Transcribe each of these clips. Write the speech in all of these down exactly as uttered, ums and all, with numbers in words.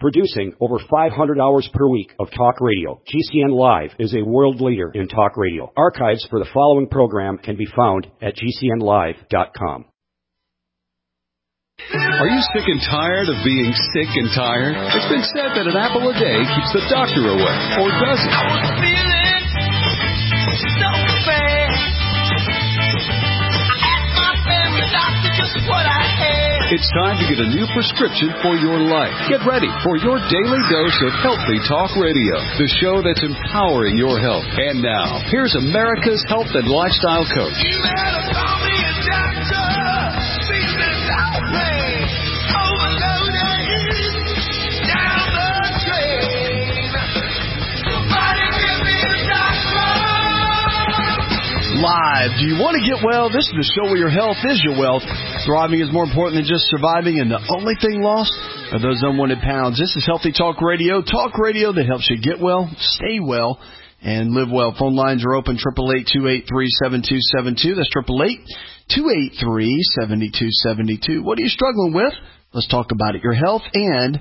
Producing over five hundred hours per week of talk radio, G C N Live is a world leader in talk radio. Archives for the following program can be found at G C N live dot com. Are you sick and tired of being sick and tired? It's been said that an apple a day keeps the doctor away, or does it? I was feeling so bad. I asked my family doctor just what I had. It's time to get a new prescription for your life. Get ready for your daily dose of Healthy Talk Radio, the show that's empowering your health. And now, here's America's health and lifestyle coach. You better call me a doctor. Live. Do you want to get well? This is the show where your health is your wealth. Thriving is more important than just surviving, and the only thing lost are those unwanted pounds. This is Healthy Talk Radio. Talk radio that helps you get well, stay well, and live well. Phone lines are open, eight eight eight, two eight three, seven two seven two. That's eight eight eight, two eight three, seven two seven two. What are you struggling with? Let's talk about it. Your health and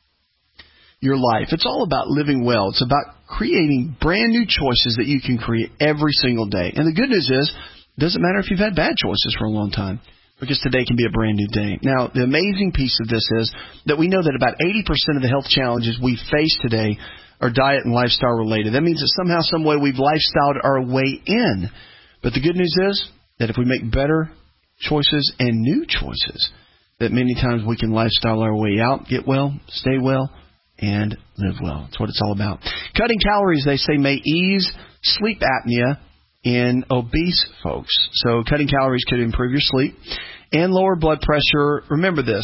your life. It's all about living well. It's about creating brand new choices that you can create every single day. And the good news is, it doesn't matter if you've had bad choices for a long time, because today can be a brand new day. Now, the amazing piece of this is that we know that about eighty percent of the health challenges we face today are diet and lifestyle related. That means that somehow, some way, we've lifestyled our way in. But the good news is that if we make better choices and new choices, that many times we can lifestyle our way out, get well, stay well, and live well. That's what it's all about. Cutting calories, they say, may ease sleep apnea in obese folks. So cutting calories could improve your sleep and lower blood pressure. Remember this.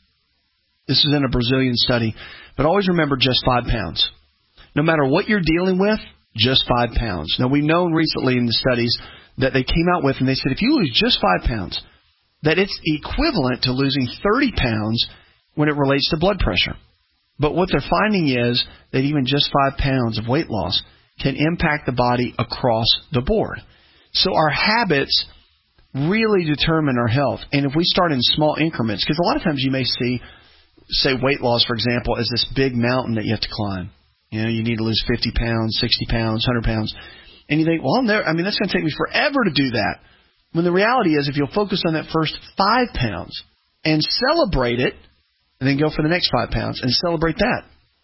This is in a Brazilian study. But always remember just five pounds. No matter what you're dealing with, just five pounds. Now, we've known recently in the studies that they came out with, and they said if you lose just five pounds, that it's equivalent to losing thirty pounds when it relates to blood pressure. But what they're finding is that even just five pounds of weight loss can impact the body across the board. So our habits really determine our health. And if we start in small increments, because a lot of times you may see, say, weight loss, for example, as this big mountain that you have to climb. You know, you need to lose fifty pounds, sixty pounds, one hundred pounds. And you think, well, I'm there. I mean, that's going to take me forever to do that. When the reality is, if you'll focus on that first five pounds and celebrate it, and then go for the next five pounds and celebrate that.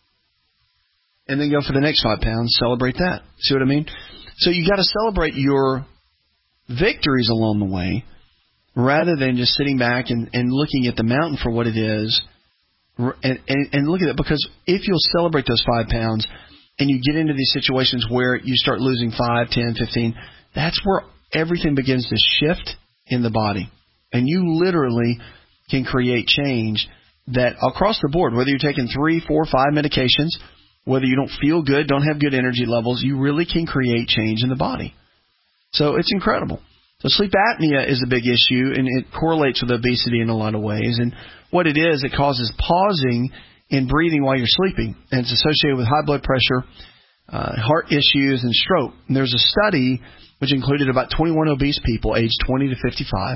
And then go for the next five pounds, celebrate that. See what I mean? So you got to celebrate your victories along the way rather than just sitting back and, and looking at the mountain for what it is and, and, and look at it. Because if you'll celebrate those five pounds and you get into these situations where you start losing five, ten, fifteen, that's where everything begins to shift in the body. And you literally can create change that across the board, whether you're taking three, four, five medications, whether you don't feel good, don't have good energy levels, you really can create change in the body. So it's incredible. So sleep apnea is a big issue, and it correlates with obesity in a lot of ways. And what it is, it causes pausing in breathing while you're sleeping, and it's associated with high blood pressure, uh, heart issues, and stroke. And there's a study which included about twenty-one obese people aged twenty to fifty-five.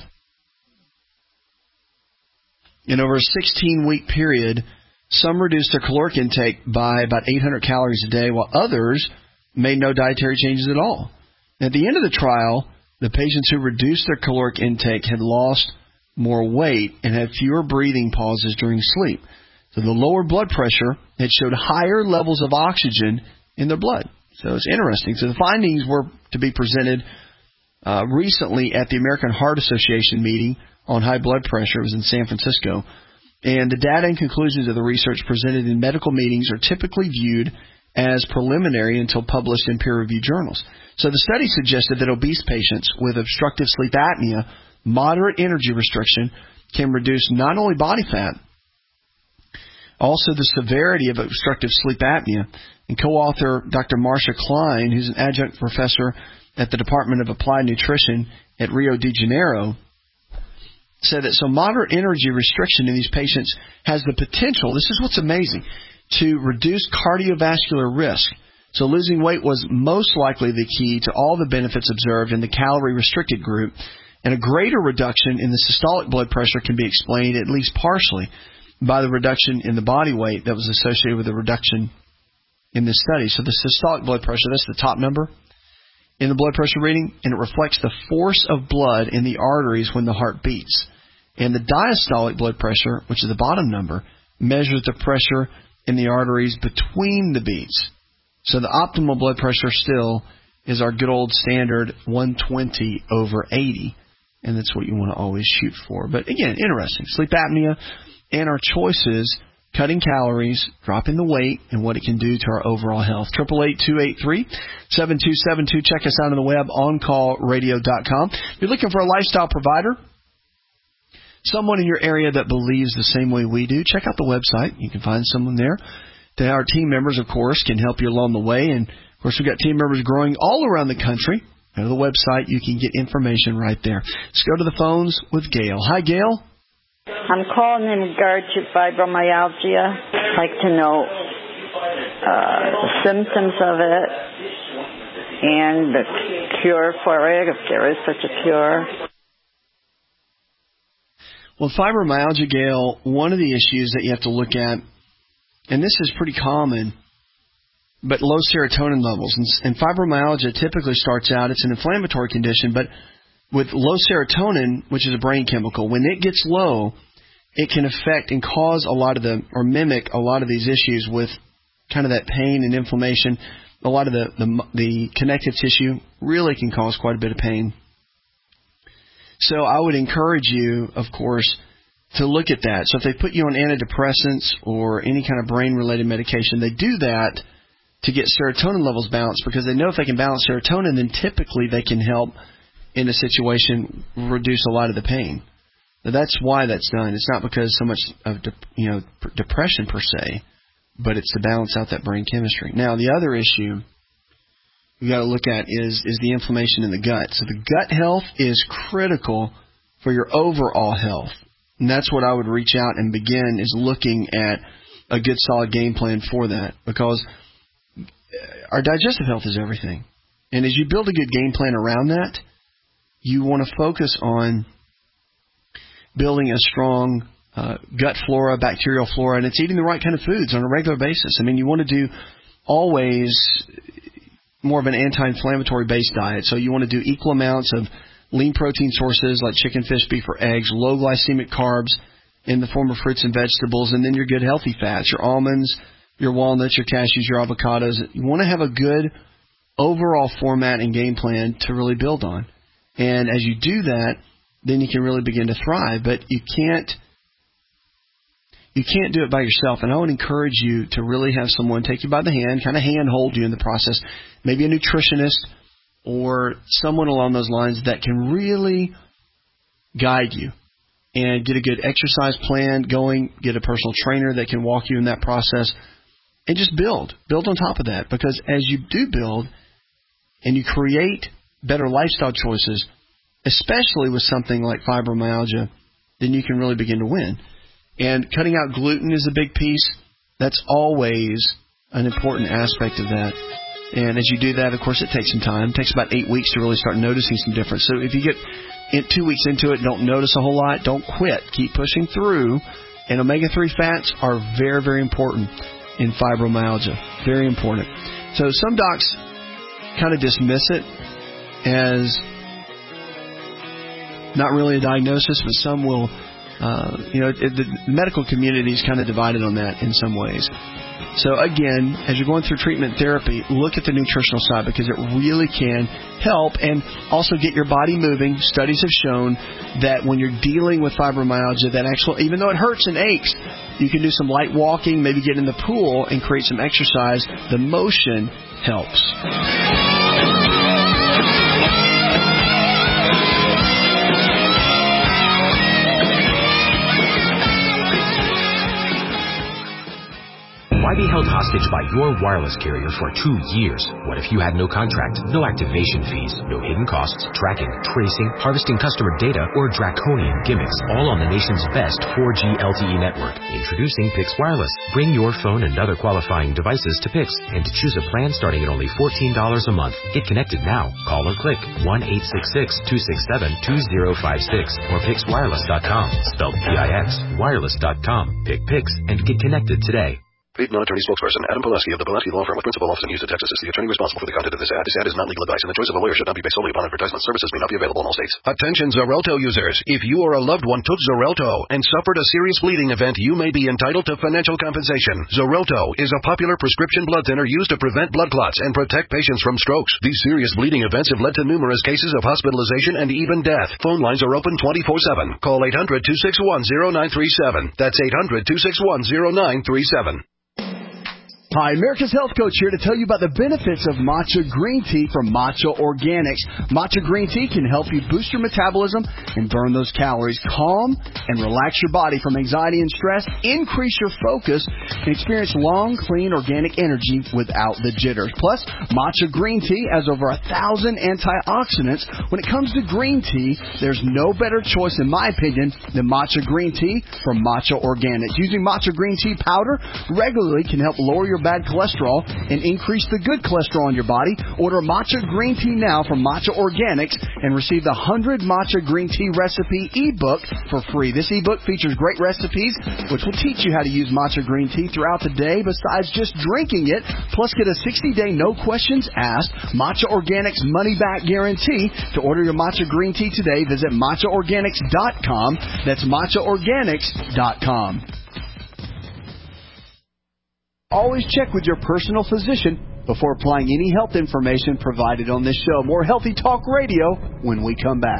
In over a sixteen-week period, some reduced their caloric intake by about eight hundred calories a day, while others made no dietary changes at all. At the end of the trial, the patients who reduced their caloric intake had lost more weight and had fewer breathing pauses during sleep. So the lower blood pressure had showed higher levels of oxygen in their blood. So it's interesting. So the findings were to be presented uh, recently at the American Heart Association meeting on high blood pressure. It was in San Francisco. And the data and conclusions of the research presented in medical meetings are typically viewed as preliminary until published in peer-reviewed journals. So the study suggested that obese patients with obstructive sleep apnea, moderate energy restriction, can reduce not only body fat, also the severity of obstructive sleep apnea. And co-author Doctor Marcia Klein, who's an adjunct professor at the Department of Applied Nutrition at Rio de Janeiro, said that so moderate energy restriction in these patients has the potential, this is what's amazing, to reduce cardiovascular risk. So losing weight was most likely the key to all the benefits observed in the calorie-restricted group, and a greater reduction in the systolic blood pressure can be explained at least partially. by the reduction in the body weight that was associated with the reduction in this study. So the systolic blood pressure, that's the top number in the blood pressure reading, and it reflects the force of blood in the arteries when the heart beats. And the diastolic blood pressure, which is the bottom number, measures the pressure in the arteries between the beats. So the optimal blood pressure still is our good old standard one twenty over eighty. And that's what you want to always shoot for. But again, interesting. Sleep apnea and our choices, cutting calories, dropping the weight, and what it can do to our overall health. eight eight eight, two eight three, seven two seven two. Check us out on the web, on call radio dot com. If you're looking for a lifestyle provider, someone in your area that believes the same way we do, check out the website. You can find someone there. Our team members, of course, can help you along the way. And, of course, we've got team members growing all around the country. Go to the website. You can get information right there. Let's go to the phones with Gail. Hi, Gail. I'm calling in regard to fibromyalgia. I'd like to know uh, the symptoms of it and the cure for it, if there is such a cure. Well, fibromyalgia, Gail, one of the issues that you have to look at, and this is pretty common, but low serotonin levels. And, and fibromyalgia typically starts out, it's an inflammatory condition, but with low serotonin, which is a brain chemical, when it gets low, it can affect and cause a lot of the, or mimic a lot of these issues with kind of that pain and inflammation. A lot of the, the, the connective tissue really can cause quite a bit of pain. So I would encourage you, of course, to look at that. So if they put you on antidepressants or any kind of brain-related medication, they do that to get serotonin levels balanced because they know if they can balance serotonin, then typically they can help in a situation reduce a lot of the pain. Now, that's why that's done. It's not because so much of de- you know depression per se, but it's to balance out that brain chemistry. Now, the other issue we got to look at is is the inflammation in the gut. So the gut health is critical for your overall health. And that's what I would reach out and begin is looking at a good solid game plan for that because our digestive health is everything. And as you build a good game plan around that, you want to focus on building a strong uh, gut flora, bacterial flora, and it's eating the right kind of foods on a regular basis. I mean, you want to do always more of an anti-inflammatory based diet. So you want to do equal amounts of lean protein sources like chicken, fish, beef, or eggs, low glycemic carbs in the form of fruits and vegetables, and then your good healthy fats, your almonds, your walnuts, your cashews, your avocados. You want to have a good overall format and game plan to really build on. And as you do that, then you can really begin to thrive. But you can't you can't do it by yourself. And I would encourage you to really have someone take you by the hand, kind of hand-hold you in the process, maybe a nutritionist or someone along those lines that can really guide you and get a good exercise plan going, get a personal trainer that can walk you in that process, and just build. Build on top of that. Because as you do build and you create better lifestyle choices, especially with something like fibromyalgia, then you can really begin to win. And cutting out gluten is a big piece. That's always an important aspect of that. And as you do that, of course, it takes some time. It takes about eight weeks to really start noticing some difference. So if you get in two weeks into it, don't notice a whole lot, don't quit. Keep pushing through. And omega three fats are very, very important in fibromyalgia. Very important. So some docs kind of dismiss it as not really a diagnosis, but some will, uh, you know, it, the medical community is kind of divided on that in some ways. So again, as you're going through treatment therapy, look at the nutritional side because it really can help and also get your body moving. Studies have shown that when you're dealing with fibromyalgia, that actually, even though it hurts and aches, you can do some light walking, maybe get in the pool and create some exercise. The motion helps. Why be held hostage by your wireless carrier for two years? What if you had no contract, no activation fees, no hidden costs, tracking, tracing, harvesting customer data, or draconian gimmicks, all on the nation's best four G L T E network? Introducing Pix Wireless. Bring your phone and other qualifying devices to Pix, and to choose a plan starting at only fourteen dollars a month. Get connected now. Call or click one eight six six, two six seven, two zero five six or pix wireless dot com. Spelled P I X, wireless dot com. Pick Pix and get connected today. Paid non-attorney spokesperson Adam Pulaski of the Pulaski Law Firm with principal office in Houston, Texas is the attorney responsible for the content of this ad. This ad is not legal advice, and the choice of a lawyer should not be based solely upon advertisement. Services may not be available in all states. Attention Xarelto users. If you or a loved one took Xarelto and suffered a serious bleeding event, you may be entitled to financial compensation. Xarelto is a popular prescription blood thinner used to prevent blood clots and protect patients from strokes. These serious bleeding events have led to numerous cases of hospitalization and even death. Phone lines are open twenty-four seven. Call eight hundred, two six one, zero nine three seven. That's eight hundred, two six one, zero nine three seven. Hi, America's Health Coach here to tell you about the benefits of matcha green tea from Matcha Organics. Matcha green tea can help you boost your metabolism and burn those calories, calm and relax your body from anxiety and stress, increase your focus, and experience long, clean, organic energy without the jitters. Plus, matcha green tea has over a thousand antioxidants. When it comes to green tea, there's no better choice, in my opinion, than matcha green tea from Matcha Organics. Using matcha green tea powder regularly can help lower your bad cholesterol and increase the good cholesterol in your body. Order matcha green tea now from Matcha Organics and receive the one hundred Matcha Green Tea Recipe ebook for free. This ebook features great recipes which will teach you how to use matcha green tea throughout the day besides just drinking it. Plus, get a sixty-day no questions asked Matcha Organics money back guarantee. To order your matcha green tea today, visit matcha organics dot com. That's matcha organics dot com. Always check with your personal physician before applying any health information provided on this show. More Healthy Talk Radio when we come back.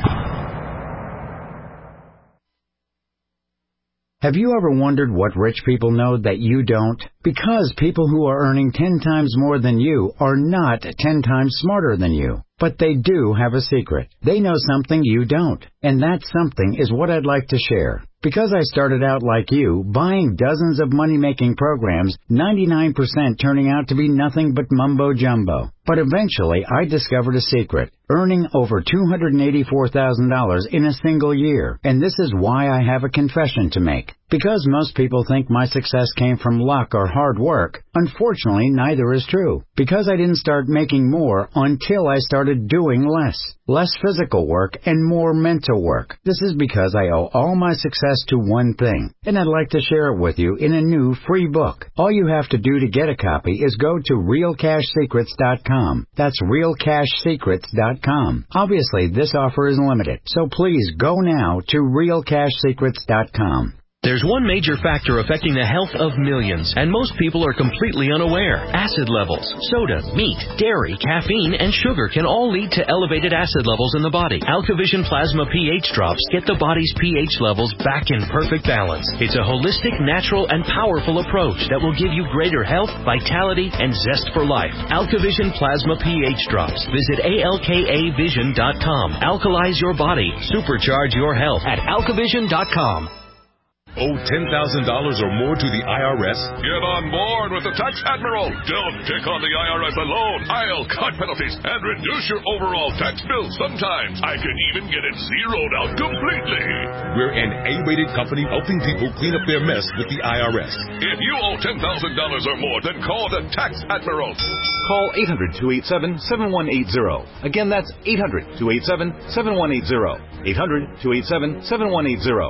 Have you ever wondered what rich people know that you don't? Because people who are earning ten times more than you are not ten times smarter than you. But they do have a secret. They know something you don't. And that something is what I'd like to share. Because I started out like you, buying dozens of money-making programs, ninety-nine percent turning out to be nothing but mumbo-jumbo. But eventually, I discovered a secret, earning over two hundred eighty-four thousand dollars in a single year. And this is why I have a confession to make. Because most people think my success came from luck or hard work, unfortunately, neither is true. Because I didn't start making more until I started doing less. Less physical work and more mental work. This is because I owe all my success to one thing, and I'd like to share it with you in a new free book. All you have to do to get a copy is go to real cash secrets dot com. That's real cash secrets dot com. Obviously, this offer is limited, so please go now to real cash secrets dot com. There's one major factor affecting the health of millions, and most people are completely unaware. Acid levels. Soda, meat, dairy, caffeine, and sugar can all lead to elevated acid levels in the body. AlkaVision Plasma pH drops get the body's pH levels back in perfect balance. It's a holistic, natural, and powerful approach that will give you greater health, vitality, and zest for life. AlkaVision Plasma pH drops. Visit A L K A vision dot com. Alkalize your body. Supercharge your health at alkavision dot com. Owe ten thousand dollars or more to the I R S? Get on board with the Tax Admiral. Don't take on the I R S alone. I'll cut penalties and reduce your overall tax bill. Sometimes I can even get it zeroed out completely. We're an A-rated company helping people clean up their mess with the I R S. If you owe ten thousand dollars or more, then call the Tax Admiral. Call eight hundred, two eight seven, seven one eight zero. Again, that's eight hundred, two eight seven, seven one eight zero. eight hundred, two eight seven, seven one eight zero.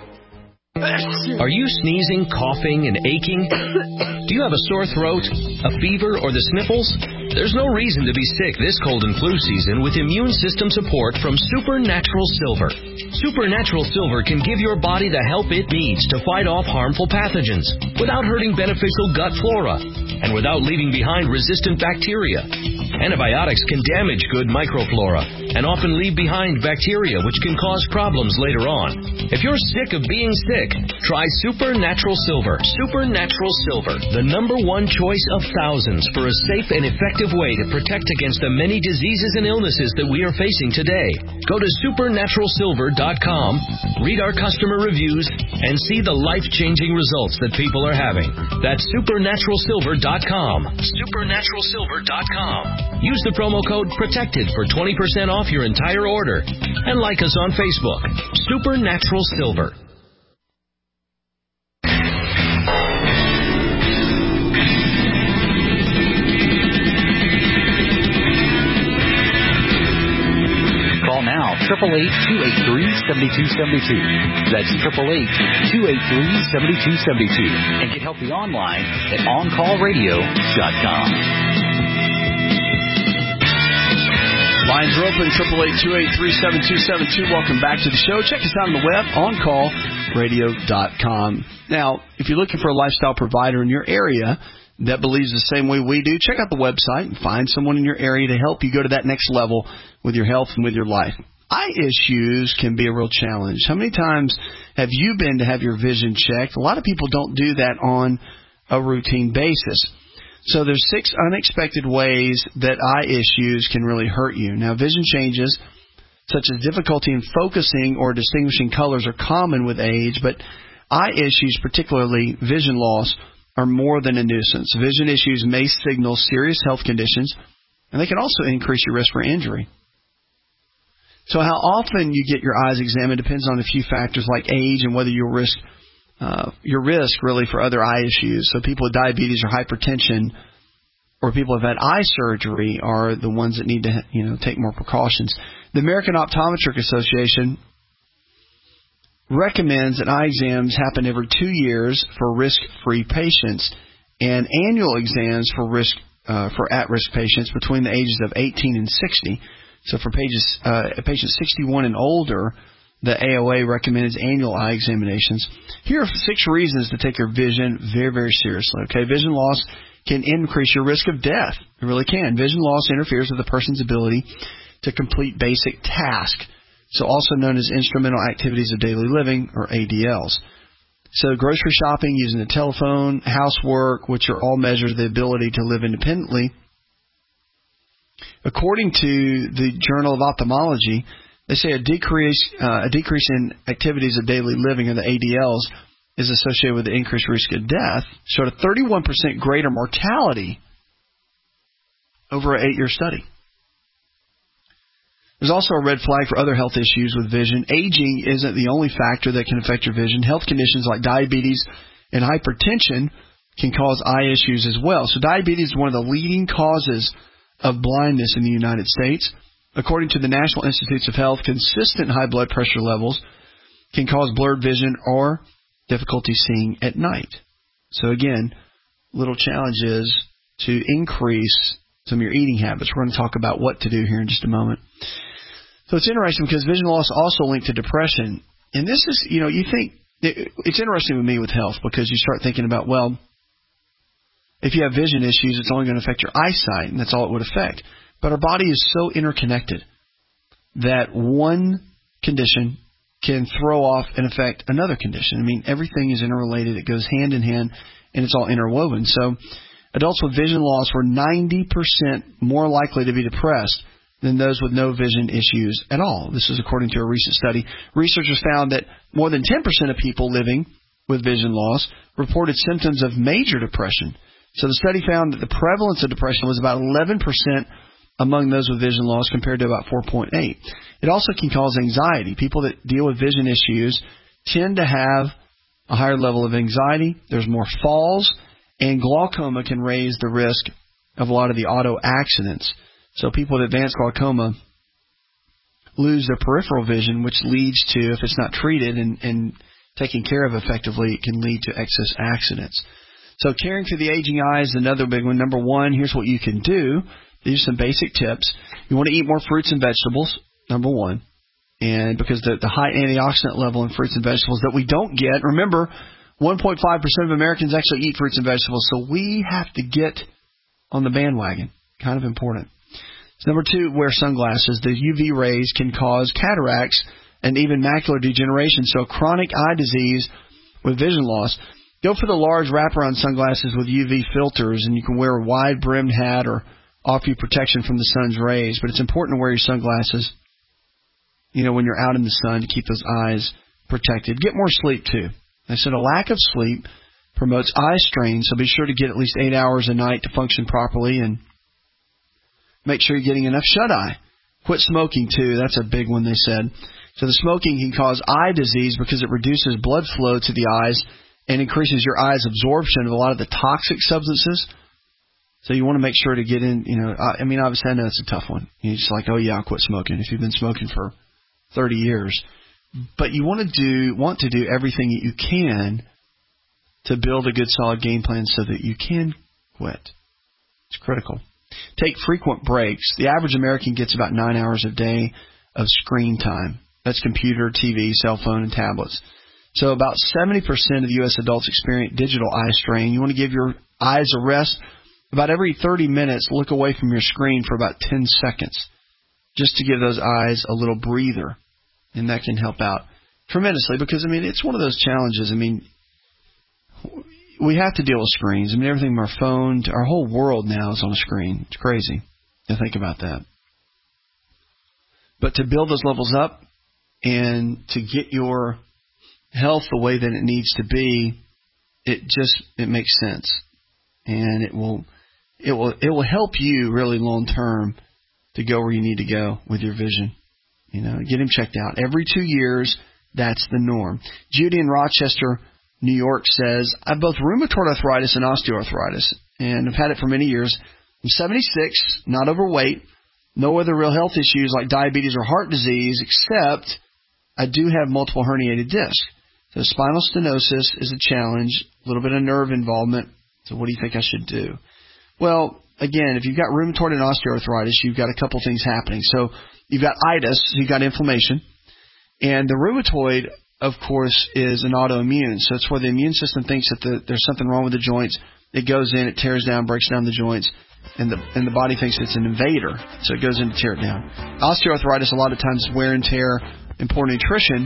Are you sneezing, coughing, and aching? Do you have a sore throat, a fever, or the sniffles? There's no reason to be sick this cold and flu season with immune system support from Supernatural Silver. Supernatural Silver can give your body the help it needs to fight off harmful pathogens without hurting beneficial gut flora and without leaving behind resistant bacteria. Antibiotics can damage good microflora and often leave behind bacteria which can cause problems later on. If you're sick of being sick, try Supernatural Silver. Supernatural Silver, the number one choice of thousands for a safe and effective way to protect against the many diseases and illnesses that we are facing today. Go to supernatural silver dot com, read our customer reviews, and see the life-changing results that people are having. That's supernatural silver dot com. supernatural silver dot com. Use the promo code PROTECTED for twenty percent off your entire order. And like us on Facebook. Supernatural Silver. Call now, eight eight eight, two eight three, seven two seven two. That's eight eight eight, two eight three, seven two seven two. And get healthy online at on call radio dot com. Lines are open, eight eight eight, two eight three, seven two seven two. Welcome back to the show. Check us out on the web, on call radio dot com. Now, if you're looking for a lifestyle provider in your area that believes the same way we do, check out the website and find someone in your area to help you go to that next level with your health and with your life. Eye issues can be a real challenge. How many times have you been to have your vision checked? A lot of people don't do that on a routine basis. So there's six unexpected ways that eye issues can really hurt you. Now, vision changes, such as difficulty in focusing or distinguishing colors, are common with age, but eye issues, particularly vision loss, are more than a nuisance. Vision issues may signal serious health conditions, and they can also increase your risk for injury. So how often you get your eyes examined depends on a few factors like age and whether you'll risk Uh, your risk really for other eye issues. So people with diabetes or hypertension, or people who have had eye surgery, are the ones that need to, you know, take more precautions. The American Optometric Association recommends that eye exams happen every two years for risk-free patients, and annual exams for risk uh, for at-risk patients between the ages of eighteen and sixty. So for pages, uh, patients sixty-one and older, the A O A recommends annual eye examinations. Here are six reasons to take your vision very, very seriously. Okay, vision loss can increase your risk of death. It really can. Vision loss interferes with a person's ability to complete basic tasks, so also known as instrumental activities of daily living, or A D Ls. So grocery shopping, using the telephone, housework, which are all measures of the ability to live independently. According to the Journal of Ophthalmology, they say a decrease uh, a decrease in activities of daily living, or the A D Ls, is associated with the increased risk of death, showed a thirty-one percent greater mortality over an eight-year study. There's also a red flag for other health issues with vision. Aging isn't the only factor that can affect your vision. Health conditions like diabetes and hypertension can cause eye issues as well. So diabetes is one of the leading causes of blindness in the United States. According to the National Institutes of Health, consistent high blood pressure levels can cause blurred vision or difficulty seeing at night. So again, little challenges to increase some of your eating habits. We're going to talk about what to do here in just a moment. So it's interesting because vision loss also linked to depression. And this is, you know, you think, it's interesting with me with health because you start thinking about, well, if you have vision issues, it's only going to affect your eyesight, and that's all it would affect. But our body is so interconnected that one condition can throw off and affect another condition. I mean, everything is interrelated. It goes hand in hand, and it's all interwoven. So adults with vision loss were ninety percent more likely to be depressed than those with no vision issues at all. This is according to a recent study. Researchers found that more than ten percent of people living with vision loss reported symptoms of major depression. So the study found that the prevalence of depression was about eleven percent among those with vision loss compared to about four point eight. It also can cause anxiety. People that deal with vision issues tend to have a higher level of anxiety. There's more falls, and glaucoma can raise the risk of a lot of the auto accidents. So people with advanced glaucoma lose their peripheral vision, which leads to, if it's not treated and, and taken care of effectively, it can lead to excess accidents. So caring for the aging eye is another big one. Number one, here's what you can do. These are some basic tips. You want to eat more fruits and vegetables, number one. And because the, the high antioxidant level in fruits and vegetables that we don't get, remember, one point five percent of Americans actually eat fruits and vegetables, so we have to get on the bandwagon. Kind of important. So number two, wear sunglasses. The U V rays can cause cataracts and even macular degeneration. So chronic eye disease with vision loss, go for the large wraparound sunglasses with U V filters, and you can wear a wide-brimmed hat or offer you protection from the sun's rays. But it's important to wear your sunglasses, you know, when you're out in the sun to keep those eyes protected. Get more sleep, too. I said a lack of sleep promotes eye strain, so be sure to get at least eight hours a night to function properly, and make sure you're getting enough shut-eye. Quit smoking, too. That's a big one, they said. So the smoking can cause eye disease because it reduces blood flow to the eyes and increases your eye's absorption of a lot of the toxic substances. So you want to make sure to get in, you know, I mean, obviously I know it's a tough one. You're just like, oh, yeah, I'll quit smoking if you've been smoking for thirty years. But you want to do, want to do everything that you can to build a good, solid game plan so that you can quit. It's critical. Take frequent breaks. The average American gets about nine hours a day of screen time. That's computer, T V, cell phone, and tablets. So about seventy percent of U S adults experience digital eye strain. You want to give your eyes a rest. About every thirty minutes, look away from your screen for about ten seconds, just to give those eyes a little breather. And that can help out tremendously because, I mean, it's one of those challenges. I mean, we have to deal with screens. I mean, everything from our phone to our whole world now is on a screen. It's crazy to think about that. But to build those levels up and to get your health the way that it needs to be, it just it makes sense, and it will it will it will help you really long term to go where you need to go with your vision. You know, get him checked out every two years. That's the norm. Judy in Rochester, New York says, I have both rheumatoid arthritis and osteoarthritis, and I've had it for many years. I'm seventy-six, not overweight, no other real health issues like diabetes or heart disease, except I do have multiple herniated discs. So spinal stenosis is a challenge, a little bit of nerve involvement. So what do you think I should do? Well, again, if you've got rheumatoid and osteoarthritis, you've got a couple things happening. So you've got itis, so you've got inflammation, and the rheumatoid, of course, is an autoimmune. So it's where the immune system thinks that the, there's something wrong with the joints. It goes in, it tears down, breaks down the joints, and the and the body thinks it's an invader, so it goes in to tear it down. Osteoarthritis, a lot of times, wear and tear and poor nutrition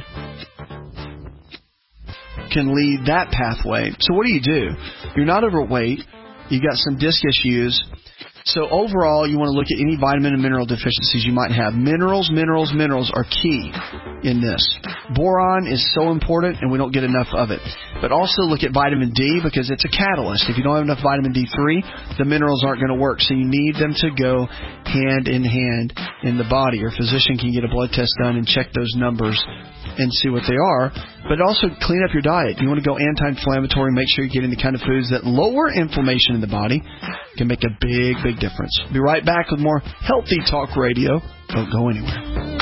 can lead that pathway. So what do you do? You're not overweight. You've got some disc issues. So overall, you want to look at any vitamin and mineral deficiencies you might have. Minerals, minerals, minerals are key in this. Boron is so important, and we don't get enough of it. But also look at vitamin D because it's a catalyst. If you don't have enough vitamin D three, the minerals aren't going to work. So you need them to go hand in hand in the body. Your physician can get a blood test done and check those numbers and see what they are. But also clean up your diet. You want to go anti-inflammatory. Make sure you're getting the kind of foods that lower inflammation in the body. Can make a big, big difference. Be right back with more Healthy Talk Radio. Don't go anywhere.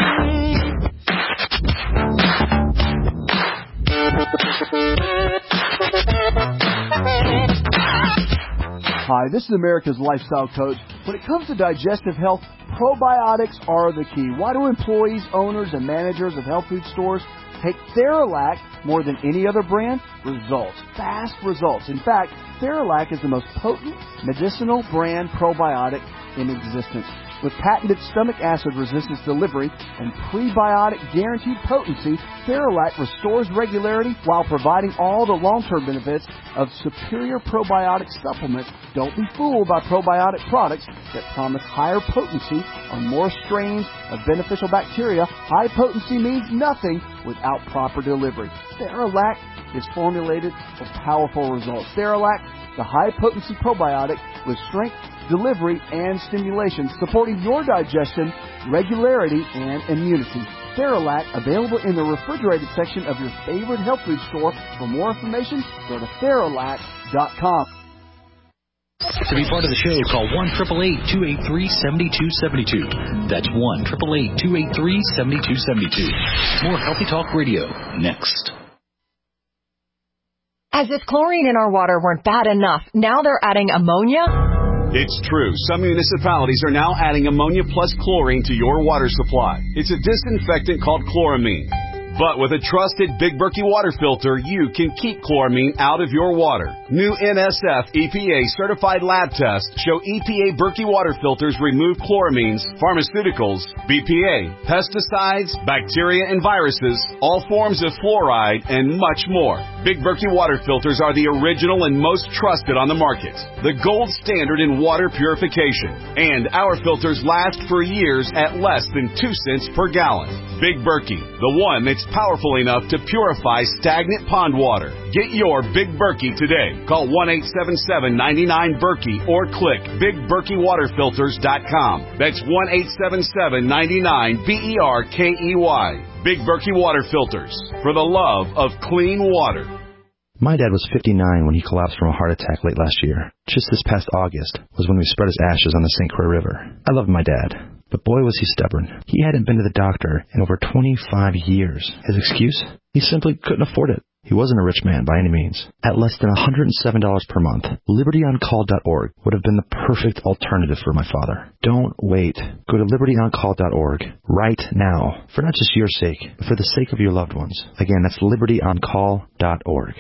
Hi, this is America's Lifestyle Coach. When it comes to digestive health, probiotics are the key. Why do employees, owners, and managers of health food stores take Theralac more than any other brand? Results. Fast results. In fact, Theralac is the most potent medicinal brand probiotic in existence. With patented stomach acid resistance delivery and prebiotic guaranteed potency, Theralac restores regularity while providing all the long-term benefits of superior probiotic supplements. Don't be fooled by probiotic products that promise higher potency on more strains of beneficial bacteria. High potency means nothing without proper delivery. Theralac is formulated for powerful results. Theralac, the high-potency probiotic with strength, delivery, and stimulation, supporting your digestion, regularity, and immunity. Theralac, available in the refrigerated section of your favorite health food store. For more information, go to Theralac dot com. To be part of the show, call one eight eight eight, two eight three, seven two seven two. That's one eight eight eight, two eight three, seven two seven two. More Healthy Talk Radio next. As if chlorine in our water weren't bad enough, now they're adding ammonia? It's true. Some municipalities are now adding ammonia plus chlorine to your water supply. It's a disinfectant called chloramine. But with a trusted Big Berkey water filter, you can keep chloramine out of your water. New N S F E P A certified lab tests show E P A Berkey water filters remove chloramines, pharmaceuticals, B P A, pesticides, bacteria and viruses, all forms of fluoride, and much more. Big Berkey water filters are the original and most trusted on the market. The gold standard in water purification. And our filters last for years at less than two cents per gallon. Big Berkey, the one that's powerful enough to purify stagnant pond water. Get your Big Berkey today. Call one eight seven seven, nine nine, Berkey or click big berkey water filters dot com. That's one eight seven seven, nine nine, B E R K E Y. Big Berkey Water Filters, for the love of clean water. My dad was fifty-nine when he collapsed from a heart attack late last year. Just this past August was when we spread his ashes on the Saint Croix River. I loved my dad, but boy was he stubborn. He hadn't been to the doctor in over twenty-five years. His excuse? He simply couldn't afford it. He wasn't a rich man by any means. At less than one hundred seven dollars per month, liberty on call dot org would have been the perfect alternative for my father. Don't wait. Go to liberty on call dot org right now, for not just your sake, but for the sake of your loved ones. Again, that's liberty on call dot org.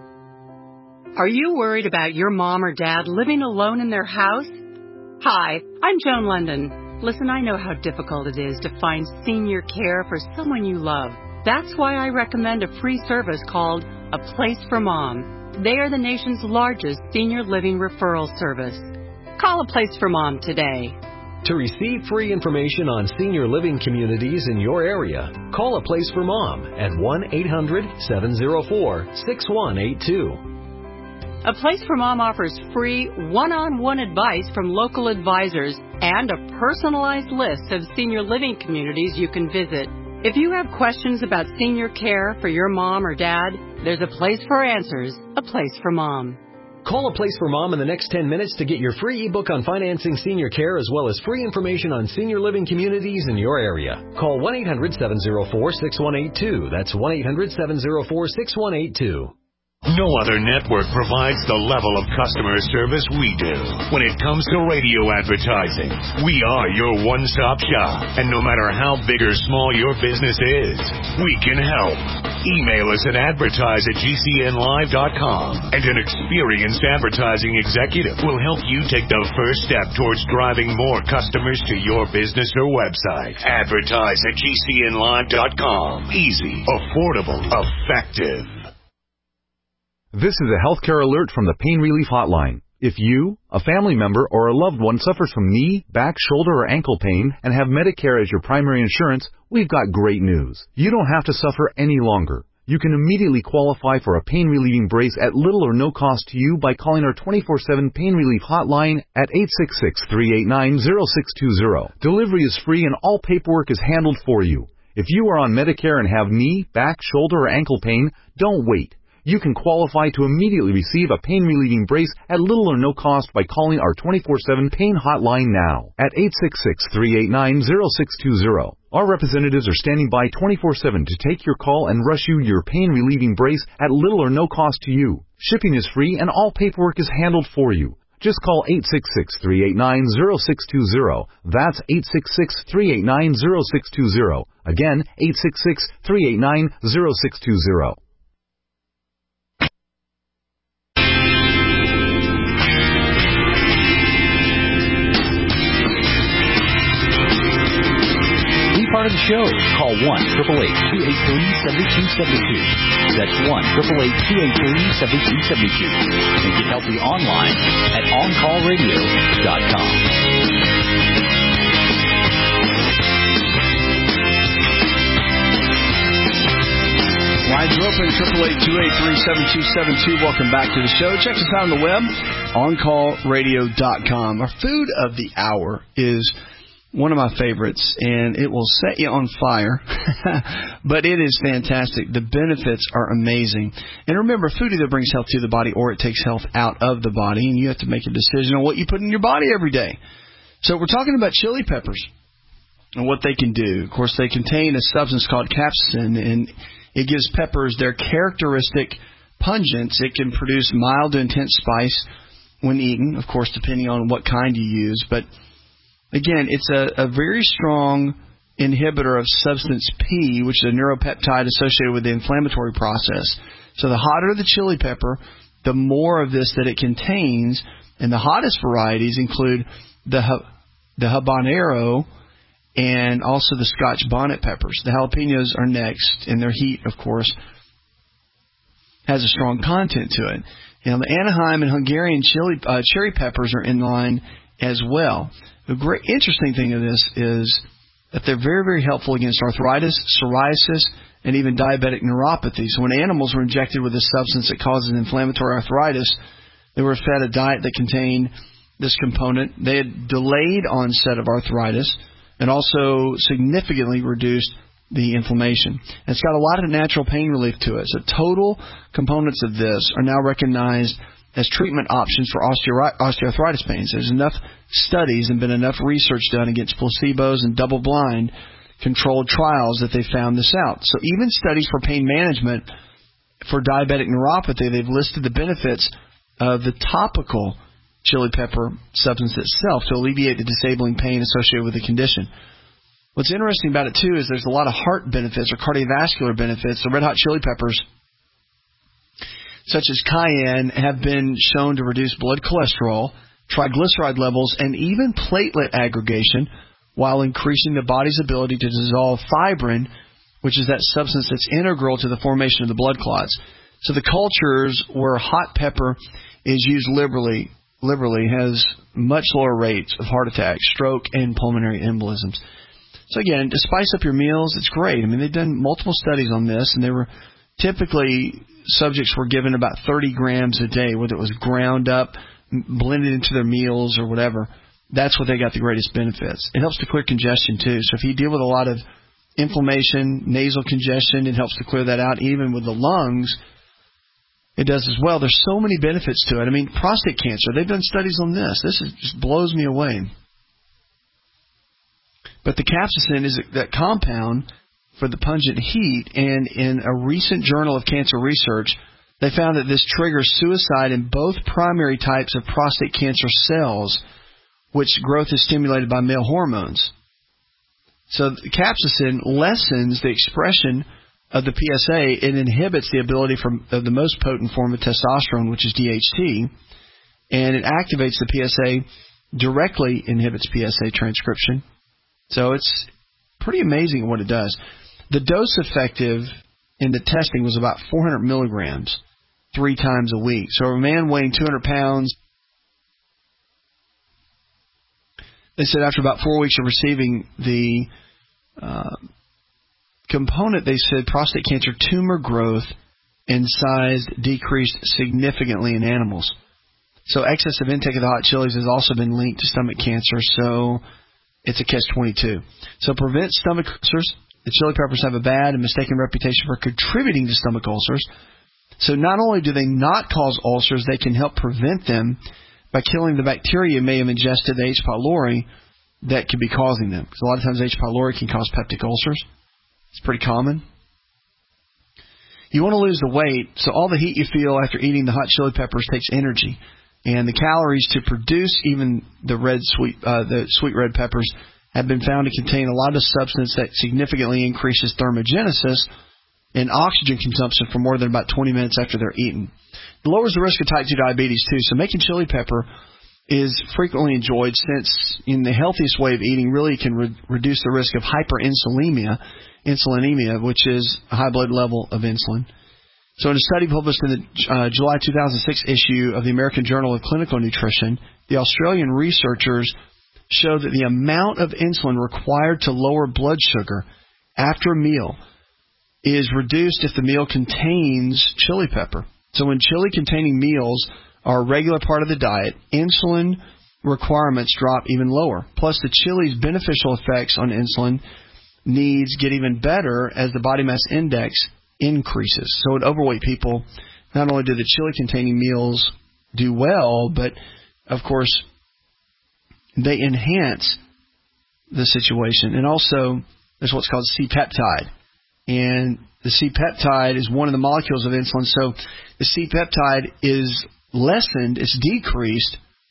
Are you worried about your mom or dad living alone in their house? Hi, I'm Joan London. Listen, I know how difficult it is to find senior care for someone you love. That's why I recommend a free service called A Place for Mom. They are the nation's largest senior living referral service. Call A Place for Mom today. To receive free information on senior living communities in your area, call A Place for Mom at one eight hundred, seven oh four, six one eight two. A Place for Mom offers free one-on-one advice from local advisors and a personalized list of senior living communities you can visit. If you have questions about senior care for your mom or dad, there's a place for answers, A Place for Mom. Call A Place for Mom in the next ten minutes to get your free ebook on financing senior care as well as free information on senior living communities in your area. Call one eight hundred, seven oh four, six one eight two. That's one eight hundred, seven oh four, six one eight two. No other network provides the level of customer service we do. When it comes to radio advertising, we are your one-stop shop. And no matter how big or small your business is, we can help. Email us at advertise at G C N live dot com, and an experienced advertising executive will help you take the first step towards driving more customers to your business or website. Advertise at G C N live dot com. Easy, affordable, effective. This is a healthcare alert from the Pain Relief Hotline. If you, a family member, or a loved one suffers from knee, back, shoulder, or ankle pain and have Medicare as your primary insurance, we've got great news. You don't have to suffer any longer. You can immediately qualify for a pain-relieving brace at little or no cost to you by calling our twenty-four seven Pain Relief Hotline at eight six six, three eight nine, zero six two zero. Delivery is free and all paperwork is handled for you. If you are on Medicare and have knee, back, shoulder, or ankle pain, don't wait. You can qualify to immediately receive a pain-relieving brace at little or no cost by calling our twenty-four seven Pain Hotline now at eight six six, three eight nine, zero six two zero. Our representatives are standing by twenty-four seven to take your call and rush you your pain-relieving brace at little or no cost to you. Shipping is free and all paperwork is handled for you. Just call eight six six, three eight nine, zero six two zero. That's eight six six, three eight nine, zero six two zero. Again, eight six six, three eight nine, zero six two zero. Part of the show, call one eight eight eight, two eight three, seven two seven two. That's one eight eight eight, two eight three, seven two seven two. And get healthy online at on call radio dot com. Lines are open, eight eight eight, two eight three, seven two seven two. Welcome back to the show. Check us out on the web, on call radio dot com. Our food of the hour is one of my favorites, and it will set you on fire, but it is fantastic. The benefits are amazing. And remember, food either brings health to the body or it takes health out of the body, and you have to make a decision on what you put in your body every day. So we're talking about chili peppers and what they can do. Of course, they contain a substance called capsaicin, and it gives peppers their characteristic pungence. It can produce mild to intense spice when eaten, of course, depending on what kind you use, but again, it's a, a very strong inhibitor of substance P, which is a neuropeptide associated with the inflammatory process. So the hotter the chili pepper, the more of this that it contains. And the hottest varieties include the the habanero and also the Scotch bonnet peppers. The jalapenos are next, and their heat, of course, has a strong content to it. Now, the Anaheim and Hungarian chili, uh, cherry peppers are in line as well. The great interesting thing of this is that they're very, very helpful against arthritis, psoriasis, and even diabetic neuropathy. So when animals were injected with this substance that causes inflammatory arthritis, they were fed a diet that contained this component. They had delayed onset of arthritis and also significantly reduced the inflammation. And it's got a lot of natural pain relief to it. So total components of this are now recognized as treatment options for osteoarthritis pains. There's enough studies and been enough research done against placebos and double-blind controlled trials that they found this out. So even studies for pain management for diabetic neuropathy, they've listed the benefits of the topical chili pepper substance itself to alleviate the disabling pain associated with the condition. What's interesting about it, too, is there's a lot of heart benefits or cardiovascular benefits. The red hot chili peppers, such as cayenne, have been shown to reduce blood cholesterol, triglyceride levels, and even platelet aggregation while increasing the body's ability to dissolve fibrin, which is that substance that's integral to the formation of the blood clots. So the cultures where hot pepper is used liberally, liberally has much lower rates of heart attack, stroke, and pulmonary embolisms. So again, to spice up your meals, it's great. I mean, they've done multiple studies on this, and they were typically subjects were given about thirty grams a day, whether it was ground up, blended into their meals, or whatever. That's what they got the greatest benefits. It helps to clear congestion, too. So if you deal with a lot of inflammation, nasal congestion, it helps to clear that out. Even with the lungs, it does as well. There's so many benefits to it. I mean, prostate cancer, they've done studies on this. This is, just blows me away. But the capsaicin is that compound for the pungent heat, and in a recent Journal of Cancer Research, they found that this triggers suicide in both primary types of prostate cancer cells, which growth is stimulated by male hormones. So the capsaicin lessens the expression of the P S A. It inhibits the ability for, of the most potent form of testosterone, which is D H T, and it activates the P S A, directly inhibits P S A transcription. So it's pretty amazing what it does. The dose effective in the testing was about four hundred milligrams three times a week. So a man weighing two hundred pounds, they said after about four weeks of receiving the uh, component, they said prostate cancer tumor growth and size decreased significantly in animals. So excessive intake of the hot chilies has also been linked to stomach cancer, so it's a catch twenty-two. So prevent stomach ulcers. The chili peppers have a bad and mistaken reputation for contributing to stomach ulcers. So not only do they not cause ulcers, they can help prevent them by killing the bacteria you may have ingested, the H. pylori, that could be causing them. Because a lot of times H. pylori can cause peptic ulcers. It's pretty common. You want to lose the weight, so all the heat you feel after eating the hot chili peppers takes energy. And the calories to produce even the red sweet, uh, the sweet red peppers have been found to contain a lot of substance that significantly increases thermogenesis and oxygen consumption for more than about twenty minutes after they're eaten. It lowers the risk of type two diabetes, too. So making chili pepper is frequently enjoyed since in the healthiest way of eating really can re- reduce the risk of hyperinsulinemia, insulinemia, which is a high blood level of insulin. So in a study published in the uh, July two thousand six issue of the American Journal of Clinical Nutrition, the Australian researchers showed that the amount of insulin required to lower blood sugar after a meal is reduced if the meal contains chili pepper. So when chili-containing meals are a regular part of the diet, insulin requirements drop even lower. Plus, the chili's beneficial effects on insulin needs get even better as the body mass index increases. So in overweight people, not only do the chili-containing meals do well, but, of course, they enhance the situation. And also, there's what's called C-peptide. And the C-peptide is one of the molecules of insulin. So the C-peptide is lessened, it's decreased